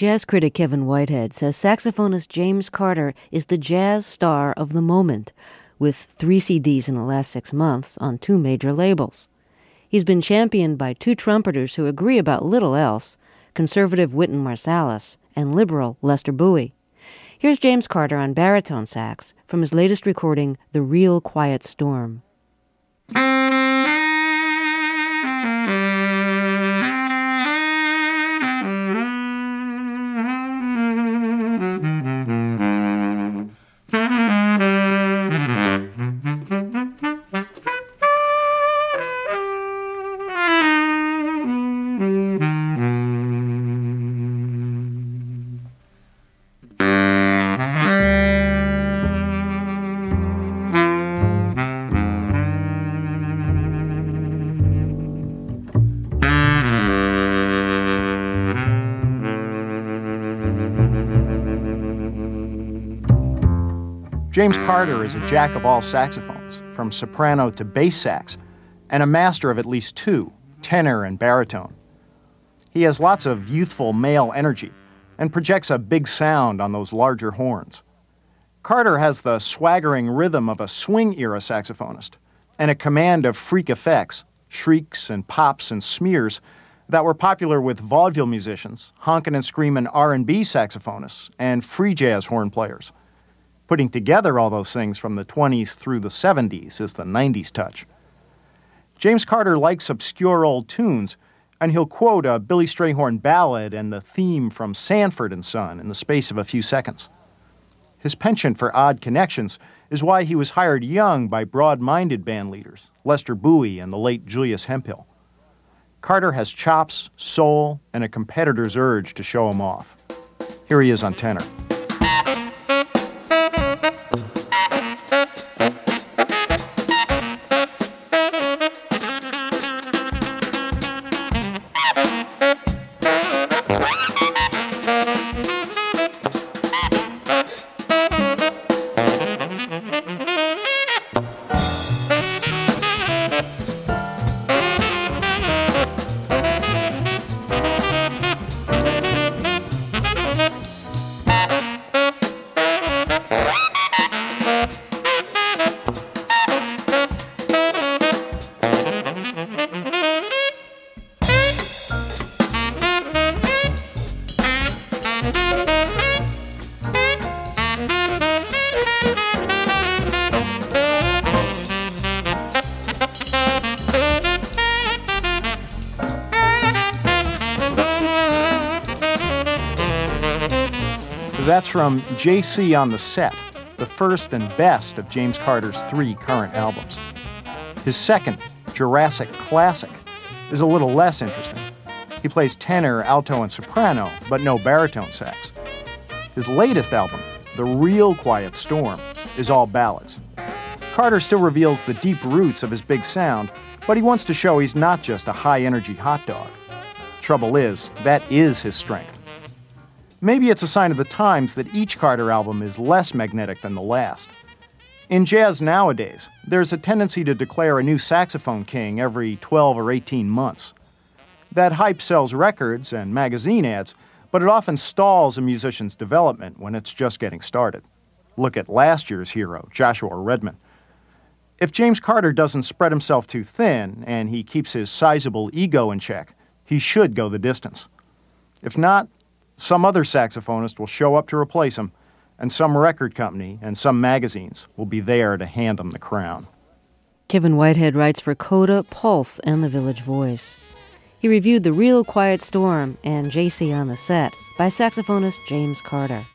Jazz critic Kevin Whitehead says saxophonist James Carter is the jazz star of the moment, with 3 CDs in the last 6 months on 2 major labels. He's been championed by 2 trumpeters who agree about little else, conservative Wynton Marsalis and liberal Lester Bowie. Here's James Carter on baritone sax from his latest recording, The Real Quiet Storm. James Carter is a jack of all saxophones, from soprano to bass sax, and a master of at least 2, tenor and baritone. He has lots of youthful male energy and projects a big sound on those larger horns. Carter has the swaggering rhythm of a swing-era saxophonist and a command of freak effects, shrieks and pops and smears that were popular with vaudeville musicians, honkin' and screamin' R&B saxophonists, and free jazz horn players. Putting together all those things from the 20s through the 70s is the 90s touch. James Carter likes obscure old tunes, and he'll quote a Billy Strayhorn ballad and the theme from Sanford & Son in the space of a few seconds. His penchant for odd connections is why he was hired young by broad-minded band leaders, Lester Bowie and the late Julius Hemphill. Carter has chops, soul, and a competitor's urge to show him off. Here he is on tenor. That's from J.C. on the Set, the first and best of James Carter's 3 current albums. His second, Jurassic Classic, is a little less interesting. He plays tenor, alto, and soprano, but no baritone sax. His latest album, The Real Quiet Storm, is all ballads. Carter still reveals the deep roots of his big sound, but he wants to show he's not just a high-energy hot dog. Trouble is, that is his strength. Maybe it's a sign of the times that each Carter album is less magnetic than the last. In jazz nowadays, there's a tendency to declare a new saxophone king every 12 or 18 months. That hype sells records and magazine ads, but it often stalls a musician's development when it's just getting started. Look at last year's hero, Joshua Redman. If James Carter doesn't spread himself too thin and he keeps his sizable ego in check, he should go the distance. If not, some other saxophonist will show up to replace him, and some record company and some magazines will be there to hand him the crown. Kevin Whitehead writes for Coda, Pulse, and The Village Voice. He reviewed The Real Quiet Storm and J.C. on the Set by saxophonist James Carter.